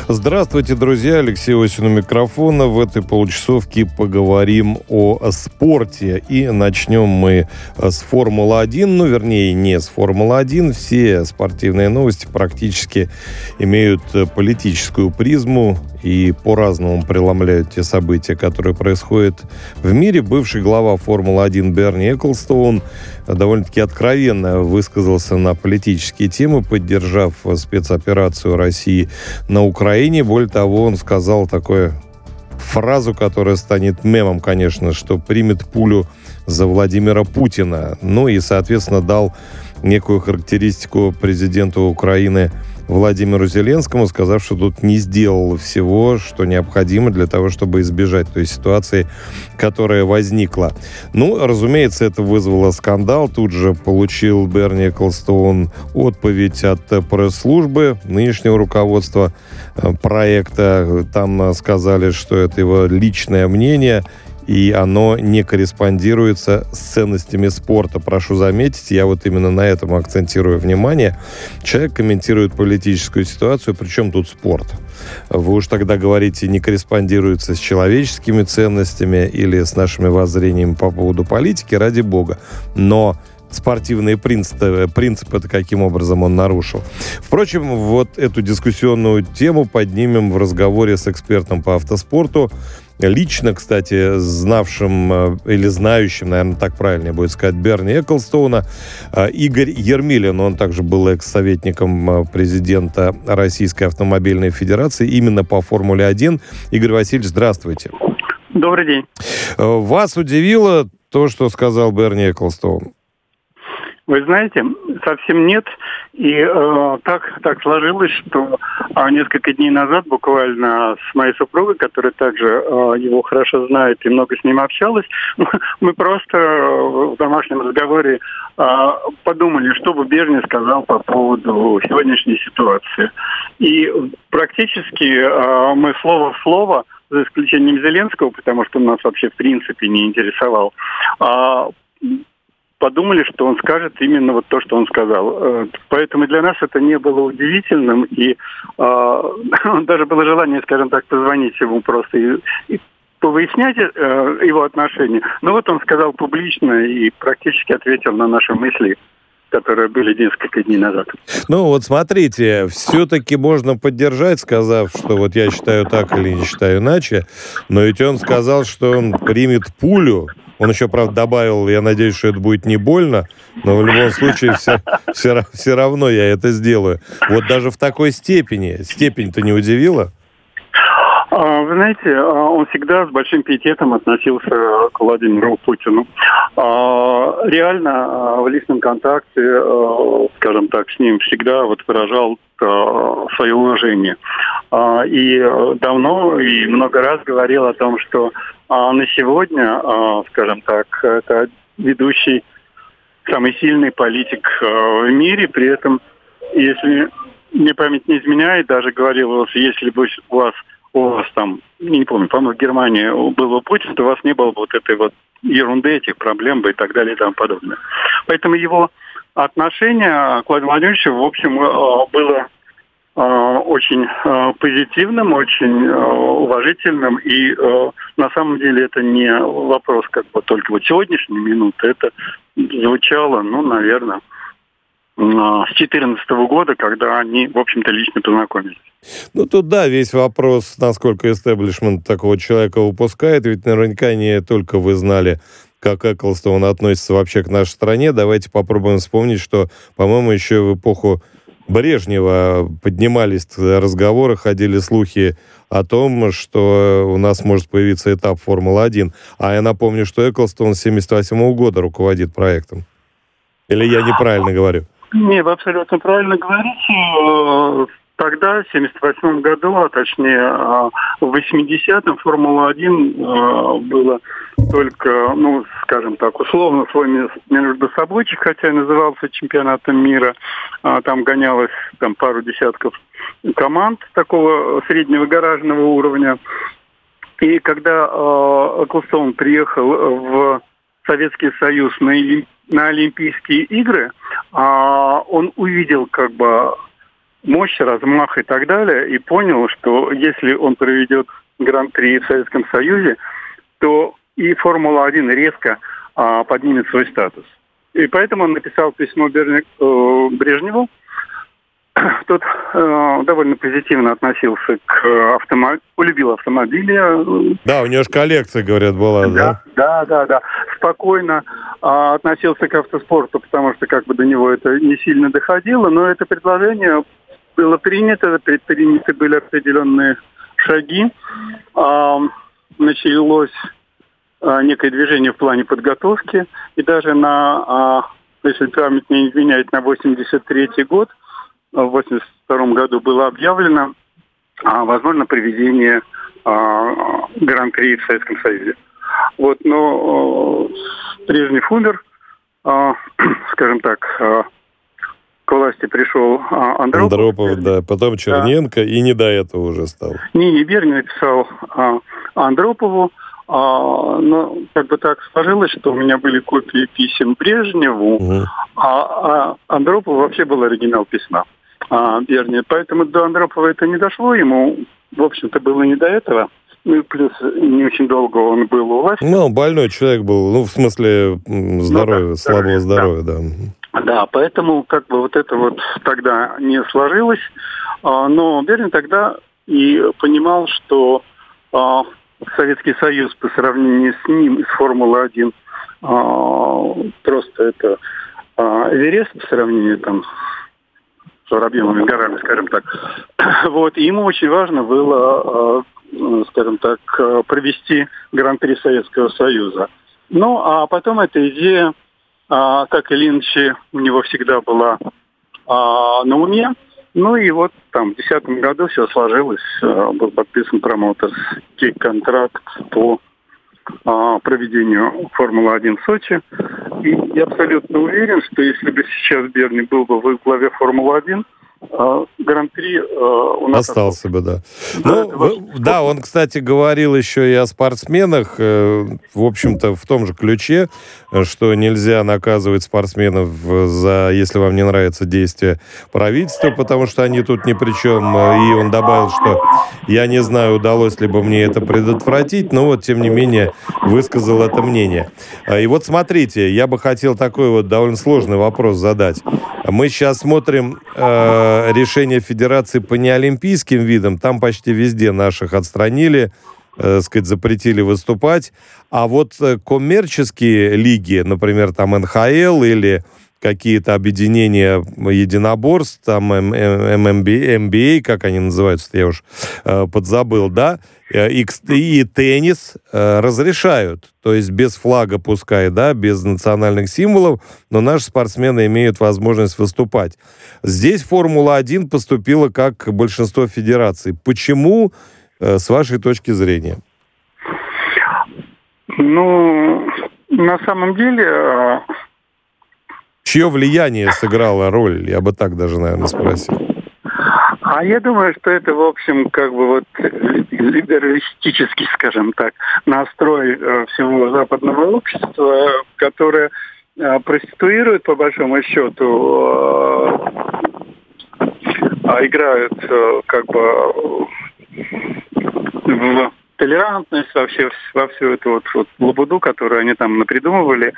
Здравствуйте, друзья. Алексей Осин у микрофона. В этой получасовке поговорим о спорте. И начнем мы с Формулы-1. Ну, вернее, не с Формулы-1. Все спортивные новости практически имеют политическую призму и по-разному преломляют те события, которые происходят в мире. Бывший глава Формулы-1 Берни Эклстоун довольно-таки откровенно высказался на политические темы, поддержав спецоперацию России на Украине. Более того, он сказал такую фразу, которая станет мемом, конечно, что примет пулю за Владимира Путина. Ну и, соответственно, дал некую характеристику президенту Украины Владимиру Зеленскому, сказав, что тут не сделал всего, что необходимо для того, чтобы избежать той ситуации, которая возникла. Ну, разумеется, это вызвало скандал. Тут же получил Берни Эклстоун отповедь от пресс-службы нынешнего руководства проекта. Там сказали, что это его личное мнение, и оно не корреспондируется с ценностями спорта. Прошу заметить, я вот именно на этом акцентирую внимание. Человек комментирует политическую ситуацию, причем тут спорт. Вы уж тогда говорите, не корреспондируется с человеческими ценностями или с нашими воззрениями по поводу политики, ради бога. Но спортивные принципы-то каким образом он нарушил. Впрочем, вот эту дискуссионную тему поднимем в разговоре с экспертом по автоспорту. Лично, кстати, знавшим или знающим, наверное, так правильнее будет сказать, Берни Эклстоуна, Игорь Ермилин. Он также был экс-советником президента Российской автомобильной федерации именно по Формуле-1. Игорь Васильевич, здравствуйте. Добрый день. Вас удивило то, что сказал Берни Эклстоун? Вы знаете, совсем нет. И так сложилось, что несколько дней назад буквально с моей супругой, которая также его хорошо знает и много с ним общалась, мы просто в домашнем разговоре подумали, что бы Берни сказал по поводу сегодняшней ситуации. И практически мы слово в слово, за исключением Зеленского, потому что он нас вообще в принципе не интересовал, подумали, что он скажет именно вот то, что он сказал. Поэтому для нас это не было удивительным. И даже было желание, скажем так, позвонить ему просто и повыяснять его отношения. Но вот он сказал публично и практически ответил на наши мысли, которые были несколько дней назад. Ну вот смотрите, все-таки можно поддержать, сказав, что вот я считаю так или не считаю иначе, но ведь он сказал, что он примет пулю. Он еще, правда, добавил, я надеюсь, что это будет не больно, но в любом случае все равно я это сделаю. Вот даже в такой степени. Степень-то не удивила? Вы знаете, он всегда с большим пиететом относился к Владимиру Путину. Реально в личном контакте, скажем так, с ним всегда вот выражал свое уважение. И давно и много раз говорил о том, что на сегодня, скажем так, это ведущий, самый сильный политик в мире. При этом, если мне память не изменяет, даже говорил, если бы у вас там, не помню, по-моему, в Германии был бы Путин, то у вас не было бы вот этой вот ерунды, этих проблем бы и так далее и тому подобное. Поэтому его отношение к Владимиру Владимировичу, в общем, было очень позитивным, очень уважительным. И на самом деле это не вопрос как бы только вот сегодняшней минуты. Это звучало, наверное, с 2014 года, когда они, в общем-то, лично познакомились. Ну, тут, да, весь вопрос, насколько истеблишмент такого человека выпускает. Ведь наверняка не только вы знали, как Эклстоун относится вообще к нашей стране. Давайте попробуем вспомнить, что, по-моему, еще в эпоху Брежнева поднимались разговоры, ходили слухи о том, что у нас может появиться этап Формулы-1. А я напомню, что Эклстоун с 1978 года руководит проектом. Или я неправильно говорю? Нет, вы абсолютно правильно говорите. Тогда, в 1978 году, а точнее в 80-м, Формула-1 было только, скажем так, условно свой между собойчик, хотя и назывался чемпионатом мира. Там гонялось пару десятков команд такого среднего гаражного уровня. И когда Эклстоун приехал в Советский Союз на Олимпийские игры, он увидел мощь, размах и так далее, и понял, что если он проведет Гран-при в Советском Союзе, то и Формула-1 резко поднимет свой статус. И поэтому он написал письмо Брежневу. Тот довольно позитивно относился к полюбил автомобили. Да, у него же коллекция, говорят, была, да? Да. Спокойно относился к автоспорту, потому что как бы до него это не сильно доходило, но это предложение было принято, предприняты были определенные шаги. Началось некое движение в плане подготовки, и даже если память не изменяет, на 83-й год, в 82 году было объявлено возможно проведение Гран-при в Советском Союзе. Вот, но Брежнев умер, скажем так, к власти пришел Андропов. Да, потом Черненко, и не до этого уже стало. Не Берия написал Андропову, но как бы так сложилось, что у меня были копии писем Брежневу, а Андропову вообще был оригинал письма Берния. Поэтому до Андропова это не дошло, ему, в общем-то, было не до этого. Ну и плюс не очень долго он был у власти. Ну, больной человек был, в смысле здоровья, слабого здоровья, да. Да, поэтому как бы вот это вот тогда не сложилось. Но Берия тогда и понимал, что Советский Союз по сравнению с ним и с Формулой-1 просто это Эверест по сравнению там с Воробьевыми горами, скажем так. Вот, и ему очень важно было, скажем так, провести Гран-при Советского Союза. Ну, а потом эта идея, так или иначе, у него всегда была на уме. Ну и вот там в 2010 году все сложилось, был подписан промоутерский контракт по проведению Формулы-1 в Сочи. И я абсолютно уверен, что если бы сейчас Берни был бы в главе Формулы-1, Гран-при у нас остался бы, да. Да, он, кстати, говорил еще и о спортсменах, в общем-то, в том же ключе, что нельзя наказывать спортсменов если вам не нравится действие правительства, потому что они тут ни при чем. И он добавил, что я не знаю, удалось ли бы мне это предотвратить, но вот, тем не менее, высказал это мнение. И вот смотрите, я бы хотел такой вот довольно сложный вопрос задать. Мы сейчас смотрим решение Федерации по неолимпийским видам. Там почти везде наших отстранили, запретили выступать. А вот коммерческие лиги, например, там НХЛ или какие-то объединения единоборств, там МБА, как они называются, я уж подзабыл, да, и теннис разрешают, то есть без флага пускай, да, без национальных символов, но наши спортсмены имеют возможность выступать. Здесь Формула-1 поступила как большинство федераций. Почему, с вашей точки зрения? Ну, на самом деле... Чье влияние сыграло роль? Я бы так даже, наверное, спросил. А я думаю, что это, в общем, как бы вот либералистический, скажем так, настрой всего западного общества, которое проституирует, по большому счету, играют как бы в толерантность, во всю эту вот лабуду, которую они там напридумывали.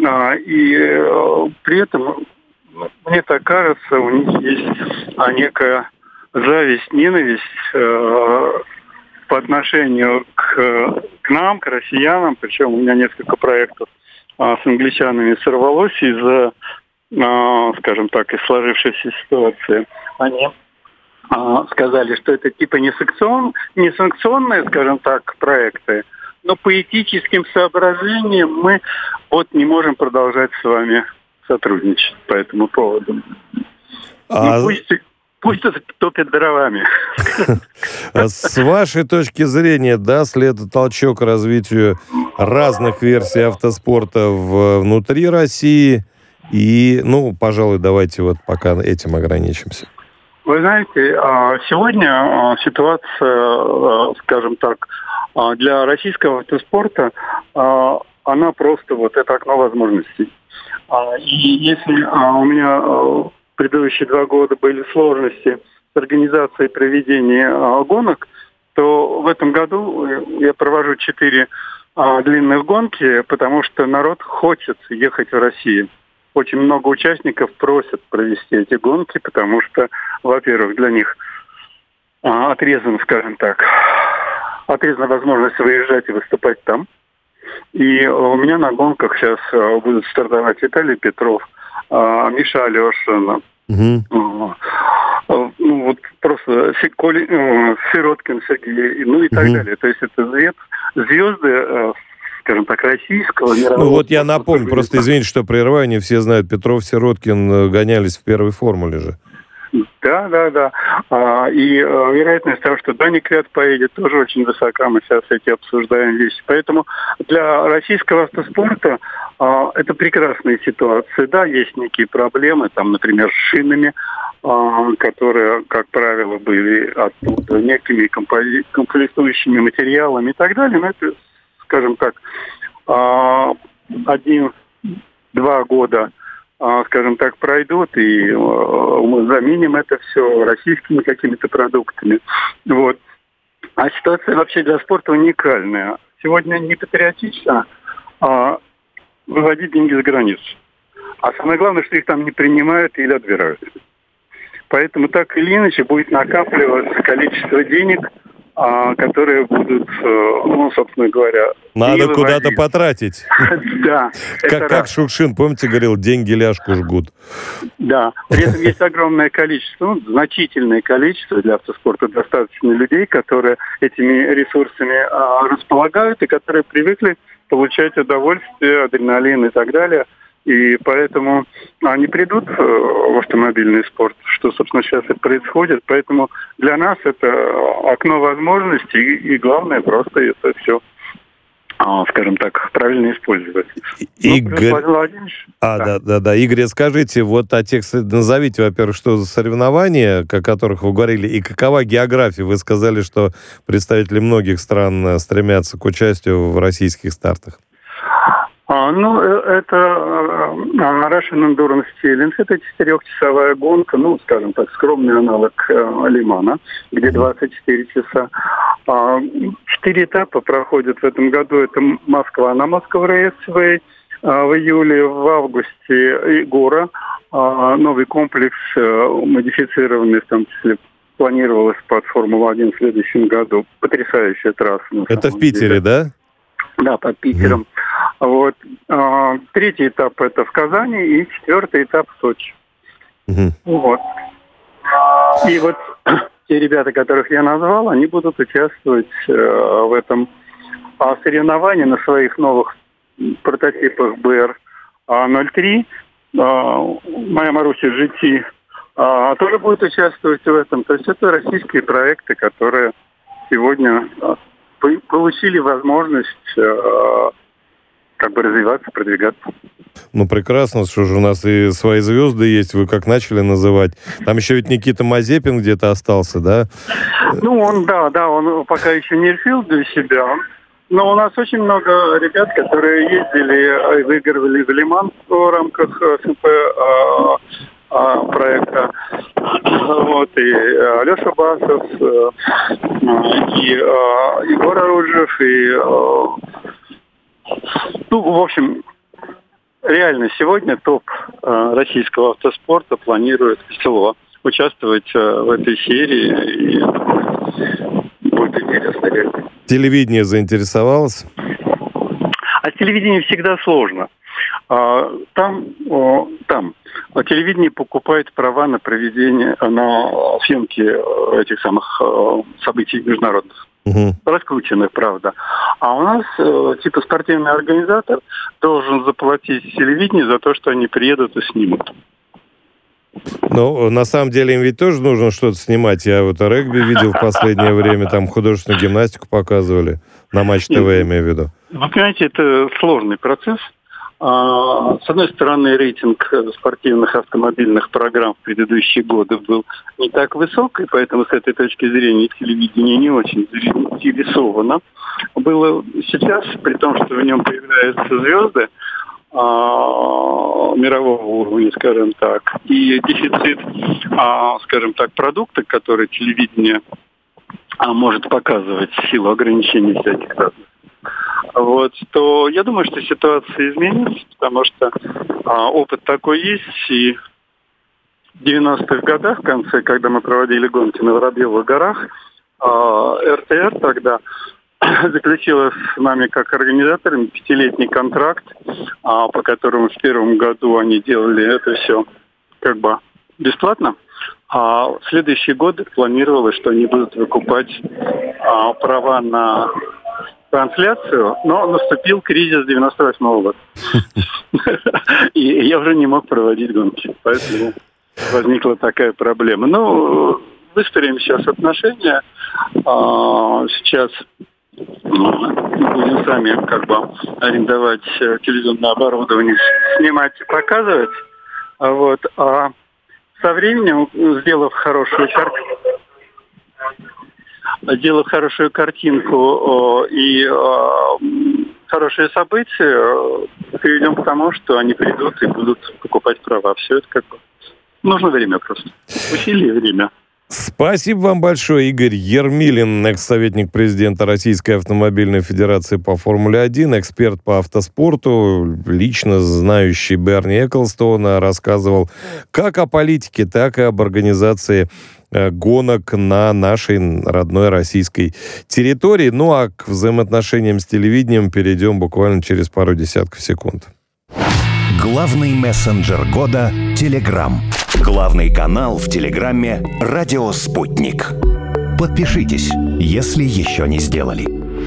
И при этом, мне так кажется, у них есть некая зависть, ненависть по отношению к нам, к россиянам. Причем у меня несколько проектов с англичанами сорвалось из-за, скажем так, из сложившейся ситуации. Они сказали, что это типа не санкционные, скажем так, проекты, но по этическим соображениям мы вот не можем продолжать с вами сотрудничать по этому поводу. Пусть это топит дровами. С вашей точки зрения, даст ли это толчок развитию разных версий автоспорта внутри России? И, пожалуй, давайте вот пока этим ограничимся. Вы знаете, сегодня ситуация, скажем так, для российского автоспорта, она просто вот это окно возможностей. И если у меня предыдущие 2 года были сложности с организацией проведения гонок, то в этом году я провожу 4 длинных гонки, потому что народ хочет ехать в Россию. Очень много участников просят провести эти гонки, потому что, во-первых, для них отрезана возможность выезжать и выступать там. И у меня на гонках сейчас будут стартовать Виталий Петров, Миша Алешин, вот просто Сироткин Сергей, ну и так далее. То есть это звезды, скажем так, российского мирового. Ну вот я напомню, просто извините, что прерываю, не все знают, Петров, Сироткин гонялись в первой формуле же. Да. И вероятность того, что Даник Ряд поедет, тоже очень высока. Мы сейчас эти обсуждаем вещи. Поэтому для российского автоспорта это прекрасная ситуация. Да, есть некие проблемы, там, например, с шинами, которые, как правило, были оттуда некими комплектующими материалами и так далее. Но это, скажем так, 1-2 года, скажем так, пройдут, и мы заменим это все российскими какими-то продуктами. Вот. А ситуация вообще для спорта уникальная. Сегодня не патриотично выводить деньги за границу. А самое главное, что их там не принимают или отбирают. Поэтому так или иначе будет накапливаться количество денег, которые будут, собственно говоря... Надо куда-то потратить. Да. Как Шукшин, помните, говорил, деньги ляжку жгут. Да. При этом есть огромное количество, значительное количество для автоспорта достаточно людей, которые этими ресурсами располагают и которые привыкли получать удовольствие, адреналин и так далее. И поэтому они придут в автомобильный спорт, что, собственно, сейчас и происходит. Поэтому для нас это окно возможностей, и главное просто это все, скажем так, правильно использовать. Игорь, Игорь, скажите, вот назовите, во-первых, что за соревнования, о которых вы говорили, и какова география? Вы сказали, что представители многих стран стремятся к участию в российских стартах. Это Russian Endurance Challenge, это 4-часовая гонка, скажем так, скромный аналог Лимана, где 24 часа. 4 этапа проходят в этом году. Это Москва на Москва Рейсвей, в июле, в августе Гора, новый комплекс, модифицированный, в том числе планировалось под Формулу-1 в следующем году. Потрясающая трасса. Это в Питере, да? Да, под Питером. Вот. 3-й этап это в Казани, и 4-й этап в Сочи. Вот. И вот те ребята, которых я назвал, они будут участвовать в этом соревновании на своих новых прототипах BR-03. Моя Маруся GT тоже будет участвовать в этом. То есть это российские проекты, которые сегодня получили возможность развиваться, продвигаться. Прекрасно, что же у нас и свои звезды есть, вы как начали называть. Там еще ведь Никита Мазепин где-то остался, да? Он пока еще не решил для себя. Но у нас очень много ребят, которые ездили и выигрывали в Лиман в рамках СМП проекта. Вот, и Алеша Басов, и Егор Оружев, и в общем, реально сегодня топ российского автоспорта планирует весело участвовать в этой серии, и будет интересно реально. Телевидение заинтересовалось? А с телевидением всегда сложно. Там телевидение покупает права на проведение, на съемки этих самых событий международных. Раскрученных, правда. А у нас спортивный организатор должен заплатить телевидению за то, что они приедут и снимут. На самом деле им ведь тоже нужно что-то снимать. Я регби видел в последнее время, там художественную гимнастику показывали. На Матч ТВ, я имею в виду. Вы понимаете, это сложный процесс. С одной стороны, рейтинг спортивных автомобильных программ в предыдущие годы был не так высок, и поэтому с этой точки зрения телевидение не очень заинтересовано было сейчас, при том, что в нем появляются звезды, мирового уровня, скажем так, и дефицит, скажем так, продукта, который телевидение может показывать в силу ограничений всяких разных, вот, то я думаю, что ситуация изменится, потому что опыт такой есть, и в 90-х годах, в конце, когда мы проводили гонки на Воробьевых горах, РТР тогда заключила с нами как организаторами 5-летний контракт, по которому в первом году они делали это все как бы бесплатно, а в следующие годы планировалось, что они будут выкупать права на трансляцию, но наступил кризис 98-го года. И я уже не мог проводить гонки, поэтому возникла такая проблема. Ну, выстроим сейчас отношения. Сейчас будем сами как бы арендовать телевизионное оборудование, снимать и показывать. Вот. А со временем, сделав хорошую картинку и хорошие события, приведем к тому, что они придут и будут покупать права. Все это как бы нужно время просто. Усилие и время. Спасибо вам большое, Игорь Ермилин, экс-советник президента Российской автомобильной федерации по Формуле-1, эксперт по автоспорту, лично знающий Берни Эклстона, рассказывал как о политике, так и об организации гонок на нашей родной российской территории. Ну а к взаимоотношениям с телевидением перейдем буквально через пару десятков секунд. Главный мессенджер года – Telegram. Главный канал в Телеграме – Радио Спутник. Подпишитесь, если еще не сделали.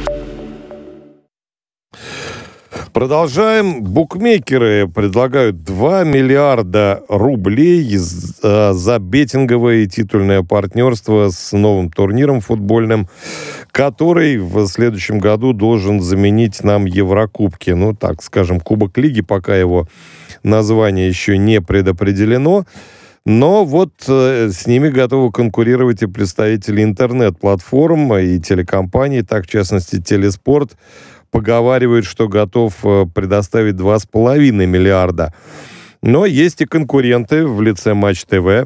Продолжаем. Букмекеры предлагают 2 миллиарда рублей за беттинговое и титульное партнерство с новым турниром футбольным, который в следующем году должен заменить нам Еврокубки. Ну, так скажем, Кубок Лиги, пока его название еще не предопределено. Но вот с ними готовы конкурировать и представители интернет-платформ и телекомпаний, так, в частности, Телеспорт поговаривают, что готов предоставить 2,5 миллиарда. Но есть и конкуренты в лице Матч ТВ.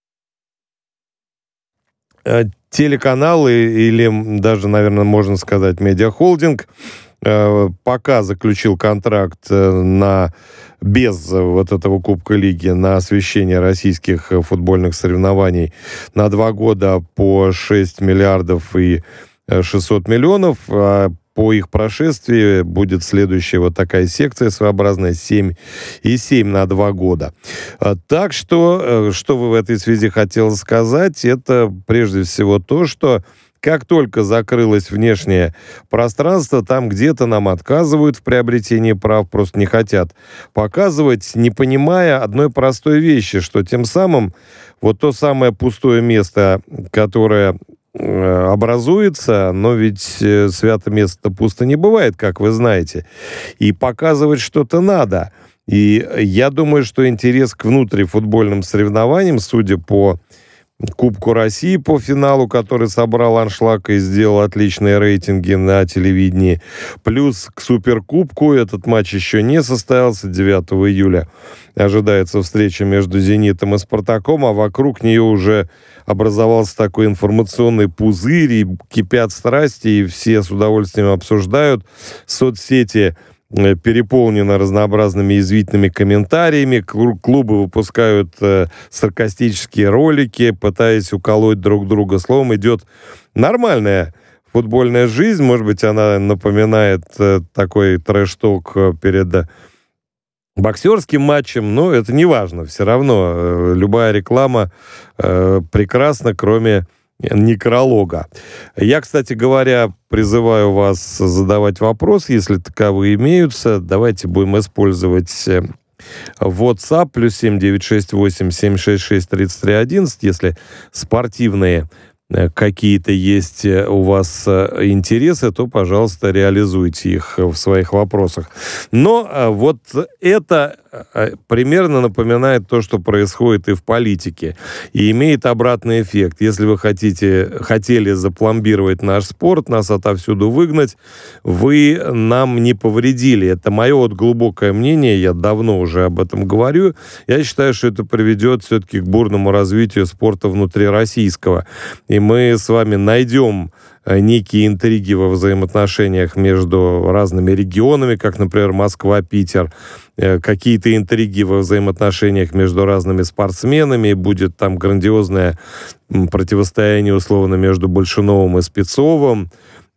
Телеканалы или даже, наверное, можно сказать, медиахолдинг пока заключил контракт без вот этого Кубка Лиги на освещение российских футбольных соревнований на 2 года по 6 миллиардов и 600 миллионов. По их прошествии будет следующая вот такая секция своеобразная 7,7 на 2 года. Так что вы в этой связи хотели сказать, это прежде всего то, что как только закрылось внешнее пространство, там где-то нам отказывают в приобретении прав, просто не хотят показывать, не понимая одной простой вещи, что тем самым вот то самое пустое место, которое образуется, но ведь свято место пусто не бывает, как вы знаете. И показывать что-то надо. И я думаю, что интерес к внутрифутбольным соревнованиям, судя по Кубку России, по финалу, который собрал аншлаг и сделал отличные рейтинги на телевидении, плюс к Суперкубку, этот матч еще не состоялся, 9 июля ожидается встреча между «Зенитом» и «Спартаком», а вокруг нее уже образовался такой информационный пузырь, и кипят страсти, и все с удовольствием обсуждают. Соцсети переполнены разнообразными язвительными комментариями, клубы выпускают саркастические ролики, пытаясь уколоть друг друга. Словом, идет нормальная футбольная жизнь. Может быть, она напоминает такой трэш-ток перед боксерским матчем, но это не важно. Все равно любая реклама прекрасна, кроме некролога. Я, кстати говоря, призываю вас задавать вопрос, если таковые имеются. Давайте будем использовать WhatsApp +7 968 766 33 11, если спортивные какие-то есть у вас интересы, то, пожалуйста, реализуйте их в своих вопросах. Но вот это примерно напоминает то, что происходит и в политике, и имеет обратный эффект. Если вы хотели запломбировать наш спорт, нас отовсюду выгнать, вы нам не повредили. Это мое вот глубокое мнение, я давно уже об этом говорю. Я считаю, что это приведет все-таки к бурному развитию спорта внутрироссийского. И мы с вами найдем некие интриги во взаимоотношениях между разными регионами, как, например, Москва-Питер, какие-то интриги во взаимоотношениях между разными спортсменами, будет там грандиозное противостояние, условно, между Большуновым и Спецовым,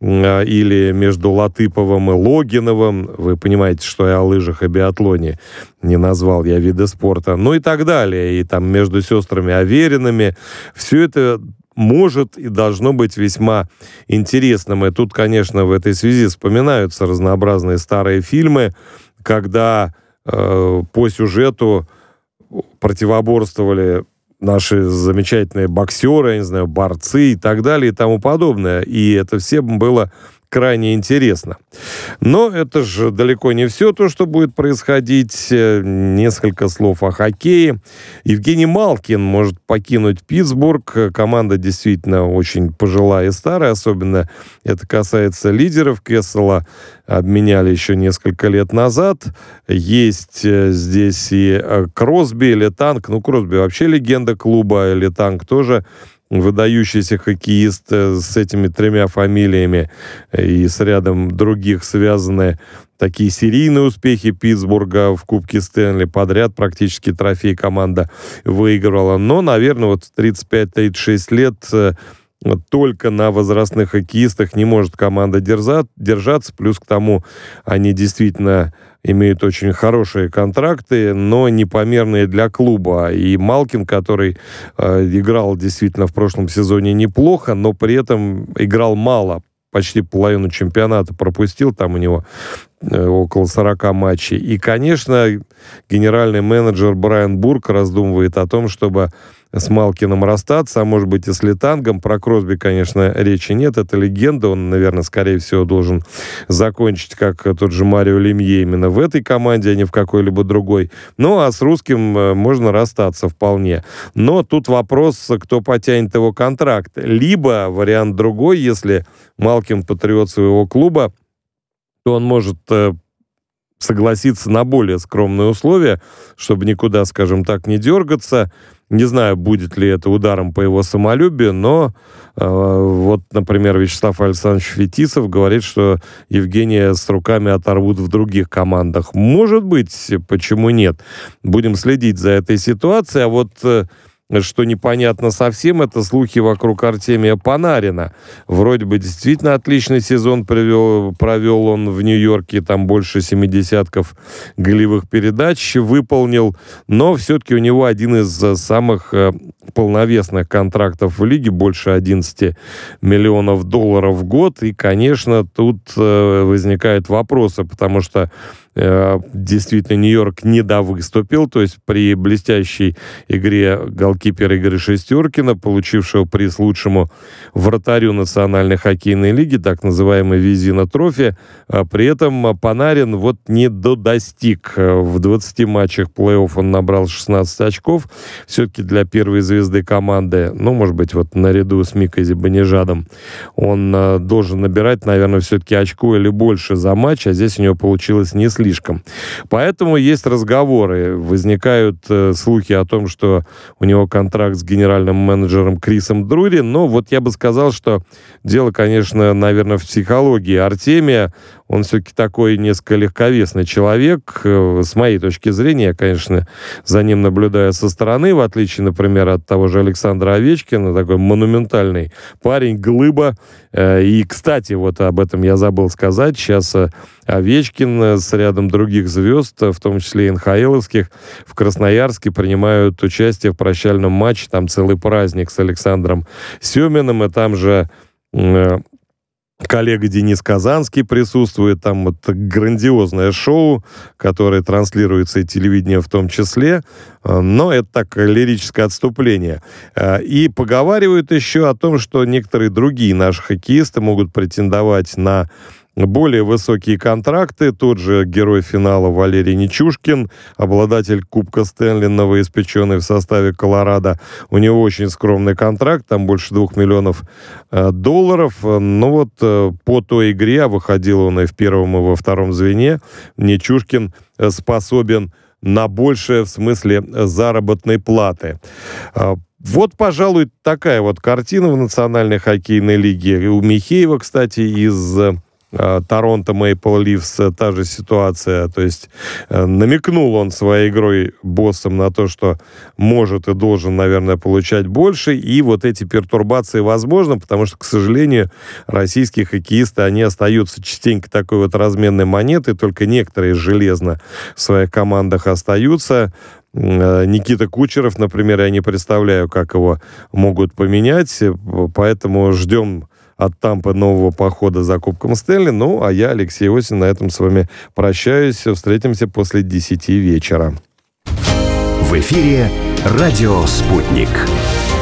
или между Латыповым и Логиновым. Вы понимаете, что я о лыжах и биатлоне не назвал, я виды спорта. Ну и так далее. И там между сестрами Авериными. Все это может и должно быть весьма интересным. И тут, конечно, в этой связи вспоминаются разнообразные старые фильмы, когда по сюжету противоборствовали наши замечательные боксеры, я не знаю, борцы и так далее и тому подобное. И это всем было крайне интересно. Но это же далеко не все то, что будет происходить. Несколько слов о хоккее. Евгений Малкин может покинуть Питтсбург. Команда действительно очень пожилая и старая. Особенно это касается лидеров. Кессела обменяли еще несколько лет назад. Есть здесь и Кросби, Летанг. Ну, Кросби вообще легенда клуба. Летанг тоже выдающийся хоккеист с этими тремя фамилиями и с рядом других связаны такие серийные успехи Питтсбурга в Кубке Стэнли. Подряд практически трофей команда выигрывала. Но, наверное, вот в 35-36 лет только на возрастных хоккеистах не может команда держаться. Плюс к тому они действительно имеют очень хорошие контракты, но непомерные для клуба. И Малкин, который играл действительно в прошлом сезоне неплохо, но при этом играл мало. Почти половину чемпионата пропустил, там у него около 40 матчей. И, конечно, генеральный менеджер Брайан Бурк раздумывает о том, чтобы с Малкиным расстаться, а может быть и с Летангом. Про Кросби, конечно, речи нет, это легенда, он, наверное, скорее всего должен закончить, как тот же Марио Лемье, именно в этой команде, а не в какой-либо другой. Ну, а с русским можно расстаться вполне. Но тут вопрос, кто потянет его контракт. Либо вариант другой, если Малкин патриот своего клуба, то он может согласиться на более скромные условия, чтобы никуда, скажем так, не дергаться. Не знаю, будет ли это ударом по его самолюбию, но вот, например, Вячеслав Александрович Фетисов говорит, что Евгения с руками оторвут в других командах. Может быть, почему нет? Будем следить за этой ситуацией. А вот что непонятно совсем, это слухи вокруг Артемия Панарина. Вроде бы действительно отличный сезон провел он в Нью-Йорке, там больше 70 голевых передач выполнил, но все-таки у него один из самых полновесных контрактов в лиге, больше 11 миллионов долларов в год, и, конечно, тут возникают вопросы, потому что действительно Нью-Йорк недовыступил, то есть при блестящей игре голкипера Игоря Шестюркина, получившего приз лучшему вратарю Национальной хоккейной лиги, так называемый Визина Трофи, при этом Панарин вот не достиг. В 20 матчах плей-офф он набрал 16 очков. Все-таки для первой звезды команды, ну, может быть, вот наряду с Микой Зибанежадом, он должен набирать, наверное, все-таки очко или больше за матч, а здесь у него получилось не слишком. Поэтому есть разговоры, возникают слухи о том, что у него контракт с генеральным менеджером Крисом Друри, но вот я бы сказал, что дело, конечно, наверное, в психологии Артемия. Он все-таки такой несколько легковесный человек. С моей точки зрения, я, конечно, за ним наблюдаю со стороны, в отличие, например, от того же Александра Овечкина, такой монументальный парень, глыба. И, кстати, вот об этом я забыл сказать. Сейчас Овечкин с рядом других звезд, в том числе и НХЛовских, в Красноярске принимают участие в прощальном матче. Там целый праздник с Александром Семиным, и там же коллега Денис Казанский присутствует. Там вот грандиозное шоу, которое транслируется и телевидение в том числе. Но это так, лирическое отступление. И поговаривают еще о том, что некоторые другие наши хоккеисты могут претендовать на более высокие контракты. Тот же герой финала Валерий Нечушкин, обладатель Кубка Стэнли, новоиспеченный в составе Колорадо. У него очень скромный контракт, там больше $2 миллионов. Но вот по той игре, выходил он и в первом, и во втором звене, Нечушкин способен на большее в смысле заработной платы. Вот, пожалуй, такая вот картина в Национальной хоккейной лиге. У Михеева, кстати, из Торонто Мэйпл Ливс та же ситуация. То есть намекнул он своей игрой боссом на то, что может и должен, наверное, получать больше. И вот эти пертурбации возможны, потому что, к сожалению, российские хоккеисты, они остаются частенько такой вот разменной монетой. Только некоторые железно в своих командах остаются. Никита Кучеров, например, я не представляю, как его могут поменять. Поэтому ждем от Тампы нового похода за Кубком Стэнли. Ну, а я, Алексей Осин, на этом с вами прощаюсь. Встретимся после 10 вечера. В эфире «Радио Спутник».